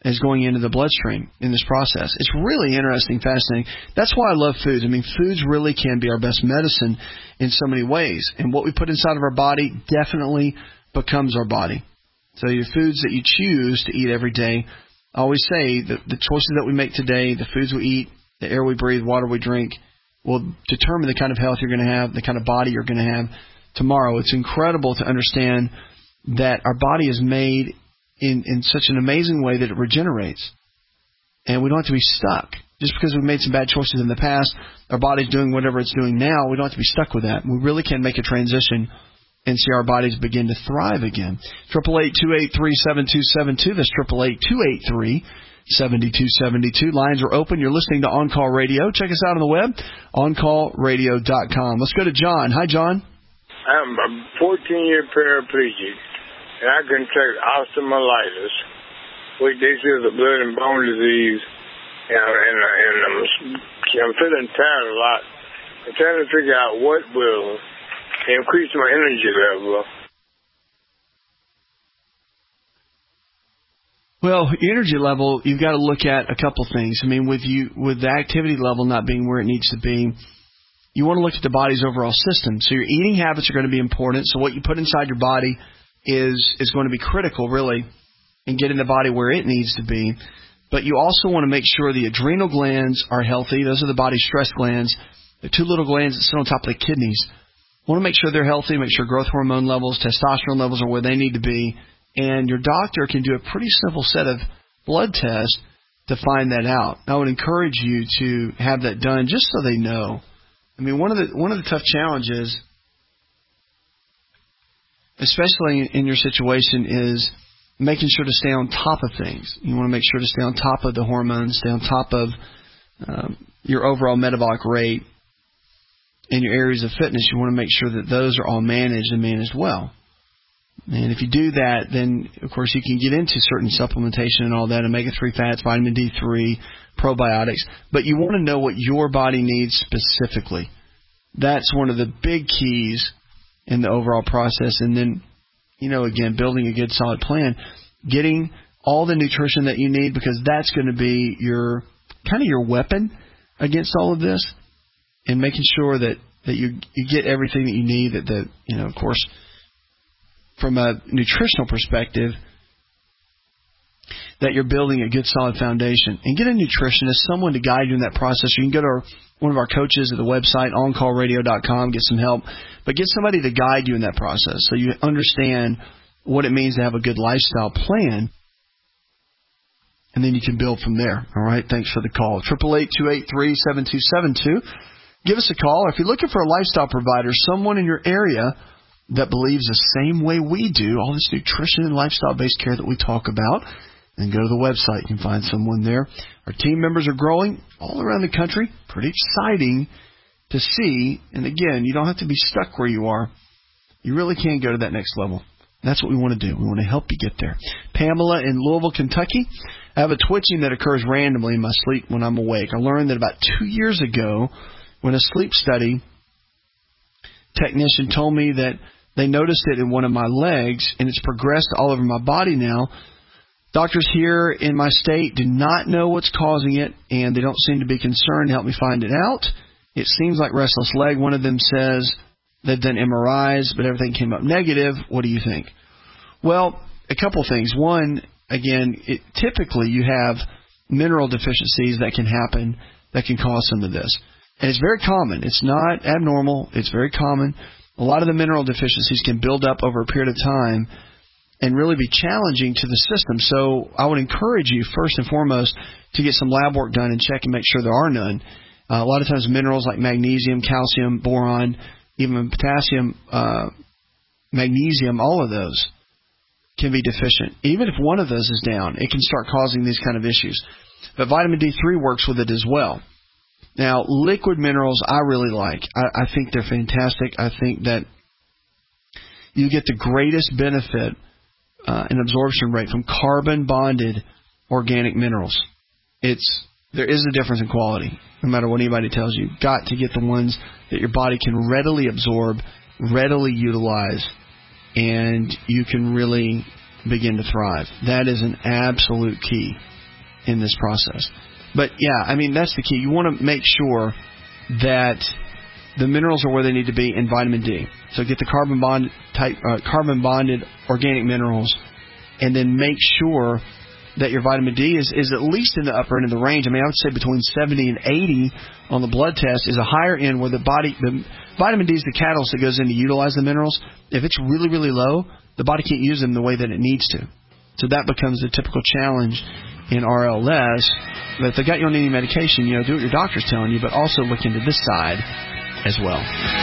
is going into the bloodstream in this process. It's really interesting, fascinating. That's why I love foods. I mean, foods really can be our best medicine in so many ways. And what we put inside of our body definitely becomes our body. So your foods that you choose to eat every day, I always say that the choices that we make today, the foods we eat, the air we breathe, water we drink, will determine the kind of health you're going to have, the kind of body you're going to have tomorrow. It's incredible to understand that our body is made in, in such an amazing way that it regenerates. And we don't have to be stuck. Just because we've made some bad choices in the past, our body's doing whatever it's doing now, we don't have to be stuck with that. We really can make a transition and see our bodies begin to thrive again. Triple eight two eight three seven two seven two. That's triple eight two eight three seven two seven two. Lines are open. You're listening to On Call Radio. Check us out on the web, on call radio dot com. Let's go to John. Hi, John. I'm a fourteen-year paraplegic, and I contract osteomyelitis, which this is a blood and bone disease, and, and, and I'm, I'm feeling tired a lot. I'm trying to figure out what will increase my energy level. Well, energy level, you've got to look at a couple things. I mean, with you, with the activity level not being where it needs to be, you want to look at the body's overall system. So your eating habits are going to be important. So what you put inside your body is is going to be critical, really, in getting the body where it needs to be. But you also want to make sure the adrenal glands are healthy. Those are the body's stress glands. The two little glands that sit on top of the kidneys. Want to make sure they're healthy, make sure growth hormone levels, testosterone levels are where they need to be. And your doctor can do a pretty simple set of blood tests to find that out. I would encourage you to have that done just so they know. I mean, one of the one of the tough challenges, especially in your situation, is making sure to stay on top of things. You want to make sure to stay on top of the hormones, stay on top of um, your overall metabolic rate. In your areas of fitness, you want to make sure that those are all managed and managed well. And if you do that, then, of course, you can get into certain supplementation and all that, omega three fats, vitamin D three, probiotics. But you want to know what your body needs specifically. That's one of the big keys in the overall process. And then, you know, again, building a good, solid plan, getting all the nutrition that you need, because that's going to be your kind of your weapon against all of this. And making sure that, that you you get everything that you need, that, the, you know, of course, from a nutritional perspective, that you're building a good, solid foundation. And get a nutritionist, someone to guide you in that process. You can go to our, one of our coaches at the website, on call radio dot com, get some help. But get somebody to guide you in that process so you understand what it means to have a good lifestyle plan. And then you can build from there. All right, thanks for the call. triple eight two eight three seven two seven two. Give us a call. Or if you're looking for a lifestyle provider, someone in your area that believes the same way we do, all this nutrition and lifestyle-based care that we talk about, then go to the website. You can find someone there. Our team members are growing all around the country. Pretty exciting to see. And again, you don't have to be stuck where you are. You really can go to that next level. That's what we want to do. We want to help you get there. Pamela in Louisville, Kentucky. I have a twitching that occurs randomly in my sleep when I'm awake. I learned that about two years ago, when a sleep study technician told me that they noticed it in one of my legs, and it's progressed all over my body now. Doctors here in my state do not know what's causing it, and they don't seem to be concerned to help me find it out. It seems like restless leg. One of them says they've done M R Is, but everything came up negative. What do you think? Well, a couple things. One, again, it, typically you have mineral deficiencies that can happen that can cause some of this. And it's very common. It's not abnormal. It's very common. A lot of the mineral deficiencies can build up over a period of time and really be challenging to the system. So I would encourage you, first and foremost, to get some lab work done and check and make sure there are none. Uh, a lot of times minerals like magnesium, calcium, boron, even potassium, uh, magnesium, all of those can be deficient. Even if one of those is down, it can start causing these kind of issues. But vitamin D three works with it as well. Now, liquid minerals I really like. I, I think they're fantastic. I think that you get the greatest benefit uh, and absorption rate from carbon-bonded organic minerals. It's there is a difference in quality, no matter what anybody tells you. You've got to get the ones that your body can readily absorb, readily utilize, and you can really begin to thrive. That is an absolute key. in this process. But, yeah, I mean, that's the key. You want to make sure that the minerals are where they need to be in vitamin D. So get the carbon bond type, uh, carbon bonded organic minerals, and then make sure that your vitamin D is, is at least in the upper end of the range. I mean, I would say between seventy and eighty on the blood test is a higher end where the body, the vitamin D is the catalyst that goes in to utilize the minerals. If it's really, really low, the body can't use them the way that it needs to. So that becomes the typical challenge in R L S. But if they got you on any medication, you know, do what your doctor's telling you, but also look into this side as well.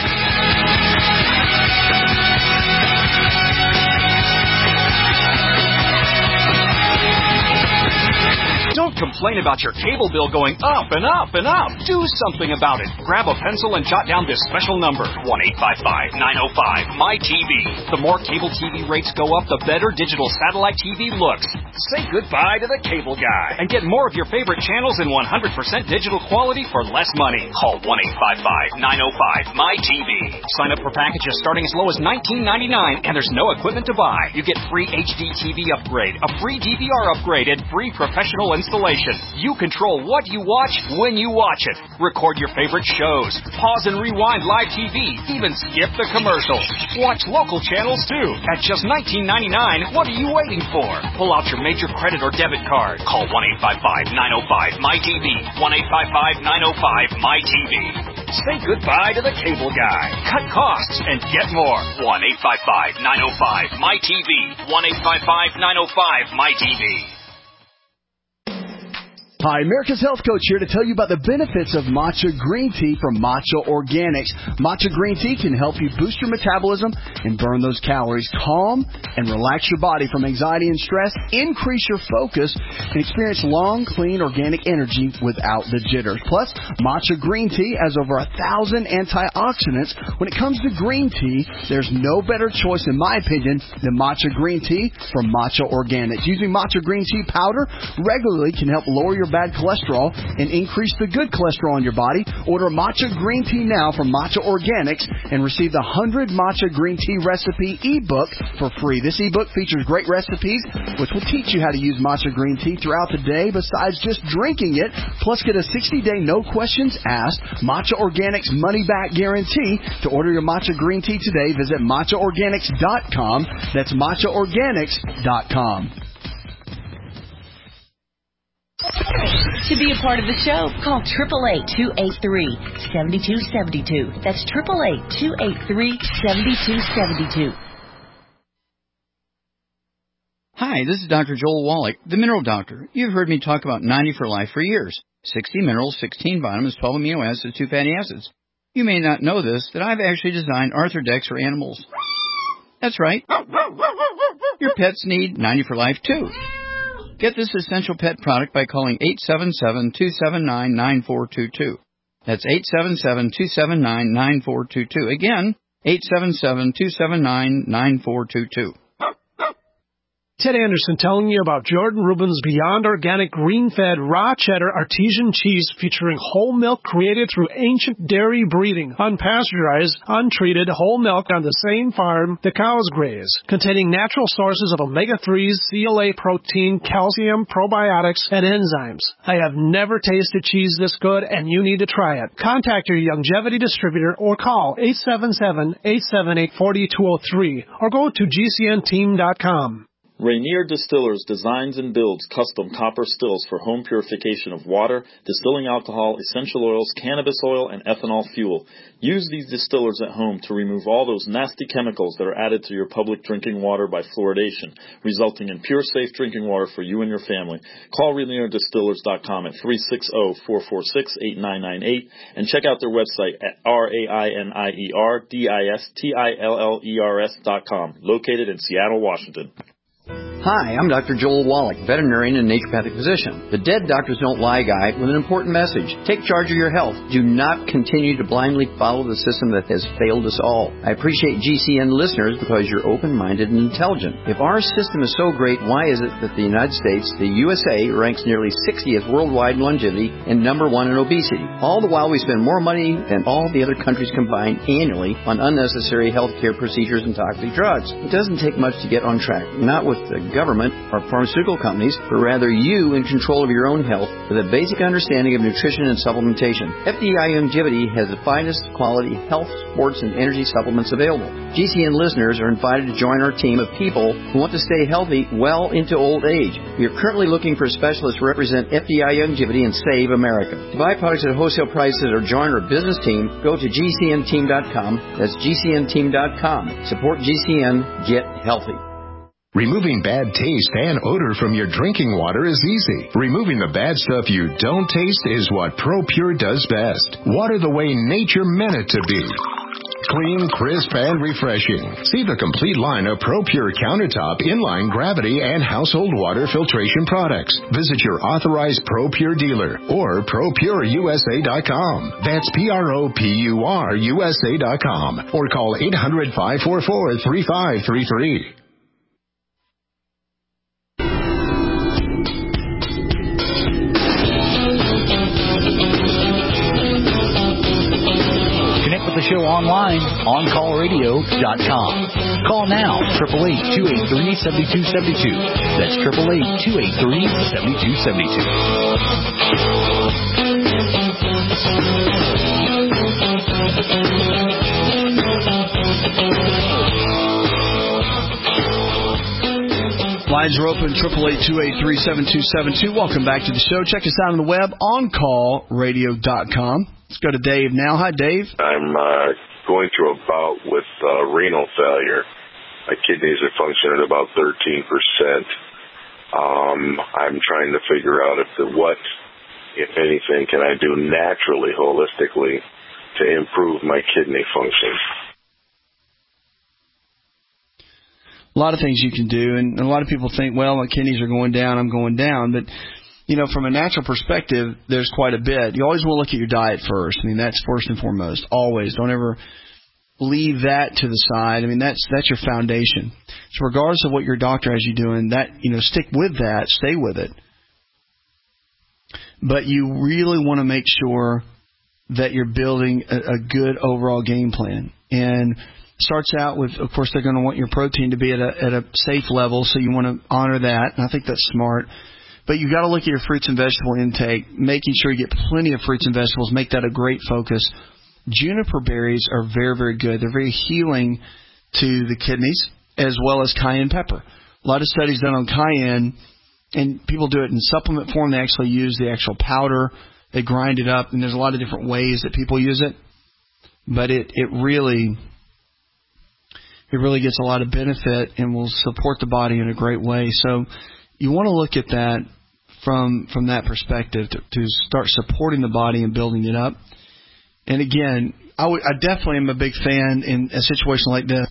Don't complain about your cable bill going up and up and up. Do something about it. Grab a pencil and jot down this special number, one eight five five, nine oh five, M Y T V. The more cable T V rates go up, the better digital satellite T V looks. Say goodbye to the cable guy and get more of your favorite channels in one hundred percent digital quality for less money. Call one eight five five, nine oh five, M Y T V. Sign up for packages starting as low as nineteen ninety-nine, and there's no equipment to buy. You get free H D T V upgrade, a free D V R upgrade, and free professional installation. You control what you watch when you watch it. Record your favorite shows. Pause and rewind live T V. Even skip the commercials. Watch local channels too. At just nineteen ninety-nine, what are you waiting for? Pull out your major credit or debit card. Call one eight five five, nine oh five, M Y T V. one eight five five, nine oh five, M Y T V. Say goodbye to the cable guy. Cut costs and get more. one eight five five, nine oh five, M Y T V. one eight five five, nine oh five, M Y T V. Hi, America's Health Coach here to tell you about the benefits of matcha green tea from Matcha Organics. Matcha green tea can help you boost your metabolism and burn those calories, calm and relax your body from anxiety and stress, increase your focus, and experience long, clean, organic energy without the jitters. Plus, matcha green tea has over a thousand antioxidants. When it comes to green tea, there's no better choice, in my opinion, than matcha green tea from Matcha Organics. Using matcha green tea powder regularly can help lower your bad cholesterol and increase the good cholesterol in your body. Order matcha green tea now from Matcha Organics and receive the one hundred Matcha Green Tea Recipe ebook for free. This ebook features great recipes which will teach you how to use matcha green tea throughout the day besides just drinking it. Plus, get a sixty-day no questions asked Matcha Organics money back guarantee. To order your matcha green tea today, visit matcha organics dot com. That's matcha organics dot com. To be a part of the show, call eight eight eight, two eight three, seven two seven two. That's eight eight eight, two eight three, seven two seven two. Hi, this is Doctor Joel Wallach, the Mineral Doctor. You've heard me talk about ninety for Life for years. sixty minerals, sixteen vitamins, twelve amino acids, two fatty acids. You may not know this, that I've actually designed Arthrodex for animals. That's right. Your pets need ninety for Life too. Get this essential pet product by calling eight seven seven, two seven nine, nine four two two. That's eight seven seven, two seven nine, nine four two two. Again, eight seven seven, two seven nine, nine four two two. Ted Anderson telling you about Jordan Rubin's Beyond Organic Green-Fed Raw Cheddar Artesian Cheese featuring whole milk created through ancient dairy breeding, unpasteurized, untreated whole milk on the same farm the cows graze, containing natural sources of omega threes, C L A protein, calcium, probiotics, and enzymes. I have never tasted cheese this good, and you need to try it. Contact your Longevity distributor or call eight seven seven, eight seven eight, four two zero three or go to G C N team dot com. Rainier Distillers designs and builds custom copper stills for home purification of water, distilling alcohol, essential oils, cannabis oil, and ethanol fuel. Use these distillers at home to remove all those nasty chemicals that are added to your public drinking water by fluoridation, resulting in pure, safe drinking water for you and your family. Call Rainier Distillers dot com at three six zero, four four six, eight nine nine eight and check out their website at R A I N I E R D I S T I L L E R S dot com, located in Seattle, Washington. Hi, I'm Doctor Joel Wallach, veterinarian and naturopathic physician. The Dead Doctors Don't Lie guy with an important message. Take charge of your health. Do not continue to blindly follow the system that has failed us all. I appreciate G C N listeners because you're open-minded and intelligent. If our system is so great, why is it that the United States, the U S A, ranks nearly sixtieth worldwide in longevity and number one in obesity? All the while we spend more money than all the other countries combined annually on unnecessary health care procedures and toxic drugs. It doesn't take much to get on track, not with the government or pharmaceutical companies, but rather you in control of your own health with a basic understanding of nutrition and supplementation. F D I Longevity has the finest quality health, sports, and energy supplements available. G C N listeners are invited to join our team of people who want to stay healthy well into old age. We are currently looking for specialists to represent F D I Longevity and Save America. To buy products at wholesale prices or join our business team, go to G C N team dot com. That's G C N team dot com. Support G C N. Get healthy. Removing bad taste and odor from your drinking water is easy. Removing the bad stuff you don't taste is what ProPure does best. Water the way nature meant it to be. Clean, crisp, and refreshing. See the complete line of ProPure countertop, inline, gravity, and household water filtration products. Visit your authorized ProPure dealer or Pro Pure U S A dot com. That's P R O P U R U S A dot com or call eight hundred, five four four, three five three three. The show online, on call radio dot com. Call now, eight eight eight, two eight three, seven two seven two. That's eight eight eight, two eight three, seven two seven two. Lines are open, eight eight eight, two eight three, seven two seven two. Welcome back to the show. Check us out on the web, on call radio dot com. Let's go to Dave now. Hi, Dave. I'm uh, going through a bout with uh, renal failure. My kidneys are functioning at about thirteen percent. Um, I'm trying to figure out if the, what, if anything, can I do naturally, holistically, to improve my kidney function. A lot of things you can do, and a lot of people think, well, my kidneys are going down, I'm going down, but you know, from a natural perspective, there's quite a bit. You always want to look at your diet first. I mean, that's first and foremost. Always. Don't ever leave that to the side. I mean, that's that's your foundation. So regardless of what your doctor has you doing, that, you know, stick with that. Stay with it. But you really want to make sure that you're building a, a good overall game plan. And starts out with, of course, they're going to want your protein to be at a, at a safe level, so you want to honor that. And I think that's smart. But you've got to look at your fruits and vegetable intake, making sure you get plenty of fruits and vegetables. Make that a great focus. Juniper berries are very, very good. They're very healing to the kidneys, as well as cayenne pepper. A lot of studies done on cayenne, and people do it in supplement form. They actually use the actual powder. They grind it up, and there's a lot of different ways that people use it. But it, it really it really gets a lot of benefit and will support the body in a great way. So you want to look at that from from that perspective to, to start supporting the body and building it up. And again, I, would, I definitely am a big fan in a situation like this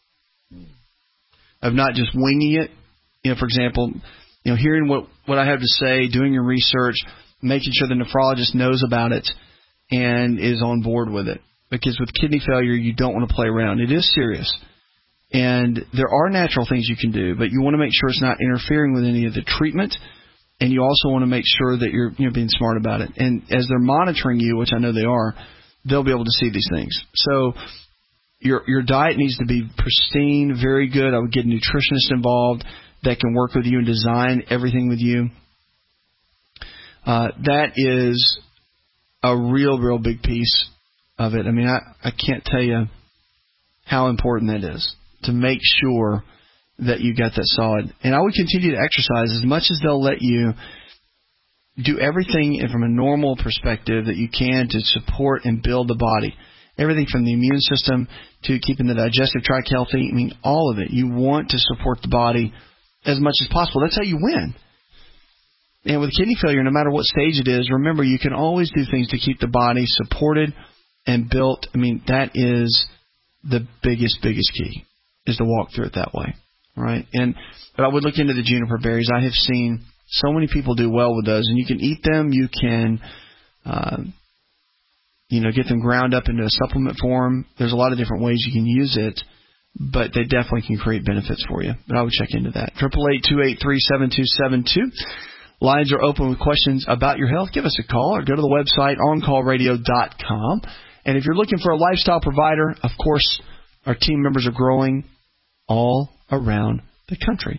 of not just winging it. You know, for example, you know, hearing what, what I have to say, doing your research, making sure the nephrologist knows about it and is on board with it. Because with kidney failure, you don't want to play around. It is serious. And there are natural things you can do, but you want to make sure it's not interfering with any of the treatment. And you also want to make sure that you're, you know, being smart about it. And as they're monitoring you, which I know they are, they'll be able to see these things. So your your diet needs to be pristine, very good. I would get a nutritionist involved that can work with you and design everything with you. Uh, that is a real, real big piece of it. I mean, I, I can't tell you how important that is to make sure that you got that solid. And I would continue to exercise as much as they'll let you. Do everything from a normal perspective that you can to support and build the body. Everything from the immune system to keeping the digestive tract healthy. I mean, all of it. You want to support the body as much as possible. That's how you win. And with kidney failure, no matter what stage it is, remember, you can always do things to keep the body supported and built. I mean, that is the biggest, biggest key, is to walk through it that way. Right? And but I would look into the juniper berries. I have seen so many people do well with those, and you can eat them. You can, uh, you know, get them ground up into a supplement form. There's a lot of different ways you can use it, but they definitely can create benefits for you. But I would check into that. Triple eight two eight three seven two seven two. Lines are open with questions about your health. Give us a call or go to the website on call radio dot com. And if you're looking for a lifestyle provider, of course, our team members are growing all around the country.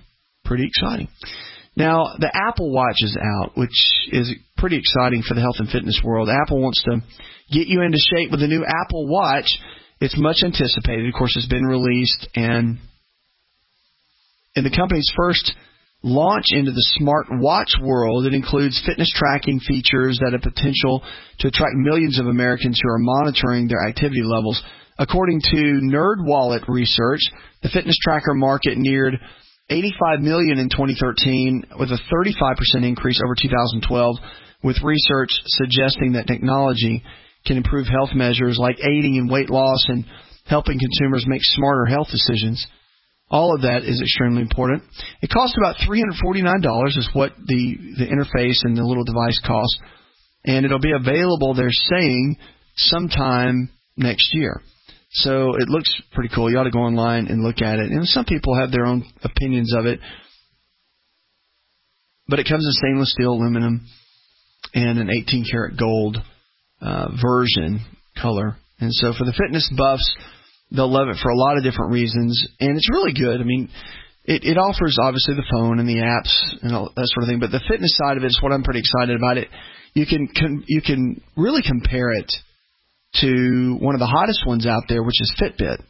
pretty exciting. Now, the Apple Watch is out, which is pretty exciting for the health and fitness world. Apple wants to get you into shape with the new Apple Watch. It's much anticipated. Of course, it's been released, and in the company's first launch into the smart watch world, it includes fitness tracking features that have potential to attract millions of Americans who are monitoring their activity levels. According to NerdWallet research, the fitness tracker market neared eighty-five million in twenty thirteen, with a thirty-five percent increase over two thousand twelve, with research suggesting that technology can improve health measures like aiding in weight loss and helping consumers make smarter health decisions. All of that is extremely important. It costs about three hundred forty-nine dollars is what the, the interface and the little device costs, and it'll be available, they're saying, sometime next year. So it looks pretty cool. You ought to go online and look at it. And some people have their own opinions of it. But it comes in stainless steel, aluminum, and an eighteen karat gold uh, version color. And so for the fitness buffs, they'll love it for a lot of different reasons. And it's really good. I mean, it, it offers, obviously, the phone and the apps and all that sort of thing. But the fitness side of it is what I'm pretty excited about. It You can com- you can really compare it to one of the hottest ones out there, which is Fitbit.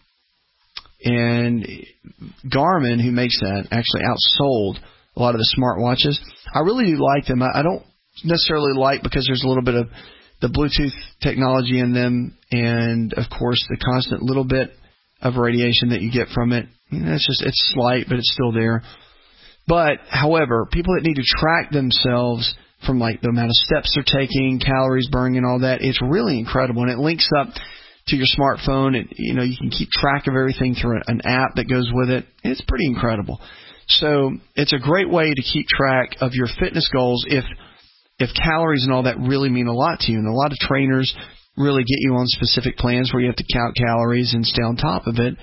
And Garmin, who makes that, actually outsold a lot of the smartwatches. I really do like them. I don't necessarily like because there's a little bit of the Bluetooth technology in them, and, of course, the constant little bit of radiation that you get from it. You know, it's just it's slight, but it's still there. But, however, people that need to track themselves from like the amount of steps they're taking, calories burning, and all that, it's really incredible. And it links up to your smartphone. It, you know, you can keep track of everything through an app that goes with it. It's pretty incredible. So it's a great way to keep track of your fitness goals if if calories and all that really mean a lot to you. And a lot of trainers really get you on specific plans where you have to count calories and stay on top of it.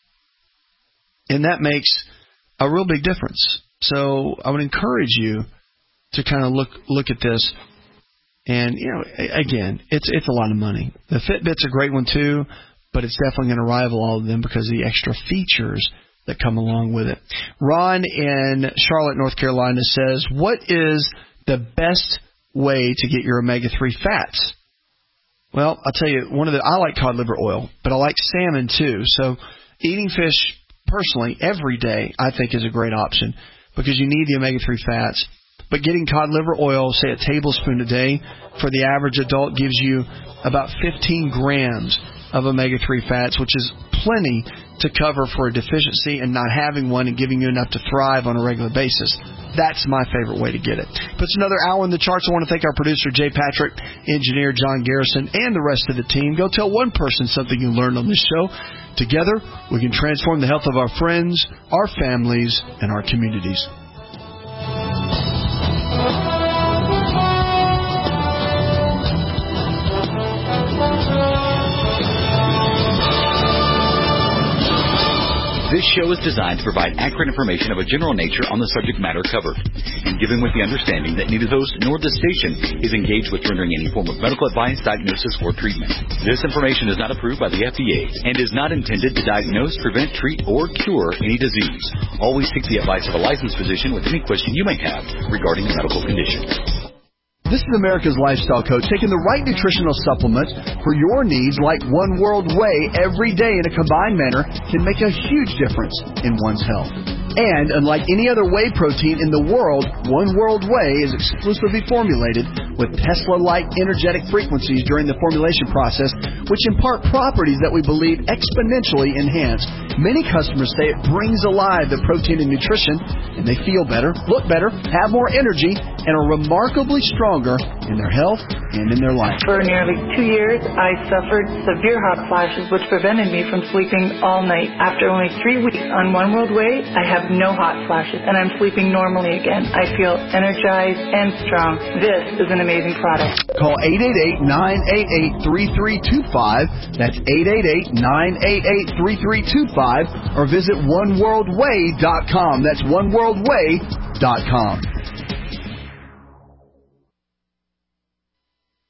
And that makes a real big difference. So I would encourage you to kind of look look at this. And, you know, again, it's it's a lot of money. The Fitbit's a great one, too, but it's definitely going to rival all of them because of the extra features that come along with it. Ron in Charlotte, North Carolina says, what is the best way to get your omega three fats? Well, I'll tell you, one of the I like cod liver oil, but I like salmon, too. So eating fish, personally, every day, I think is a great option because you need the omega three fats. But getting cod liver oil, say a tablespoon a day, for the average adult gives you about fifteen grams of omega three fats, which is plenty to cover for a deficiency and not having one and giving you enough to thrive on a regular basis. That's my favorite way to get it. But it's another hour in the charts. I want to thank our producer, Jay Patrick, engineer John Garrison, and the rest of the team. Go tell one person something you learned on this show. Together, we can transform the health of our friends, our families, and our communities. This show is designed to provide accurate information of a general nature on the subject matter covered, and given with the understanding that neither host nor the station is engaged with rendering any form of medical advice, diagnosis, or treatment. This information is not approved by the F D A and is not intended to diagnose, prevent, treat, or cure any disease. Always seek the advice of a licensed physician with any question you may have regarding a medical condition. This is America's Lifestyle Coach, taking the right nutritional supplements for your needs like One World Whey every day in a combined manner can make a huge difference in one's health. And unlike any other whey protein in the world, One World Whey is exclusively formulated with Tesla-like energetic frequencies during the formulation process, which impart properties that we believe exponentially enhance. Many customers say it brings alive the protein and nutrition, and they feel better, look better, have more energy, and are remarkably stronger in their health and in their life. For nearly two years, I suffered severe hot flashes, which prevented me from sleeping all night. After only three weeks on One World Whey, I have no hot flashes, and I'm sleeping normally again. I feel energized and strong. This is an amazing product. Call eight eight eight, nine eight eight, three three two five. That's eight eight eight, nine eight eight, three three two five, or visit one world whey dot com. That's one world whey dot com.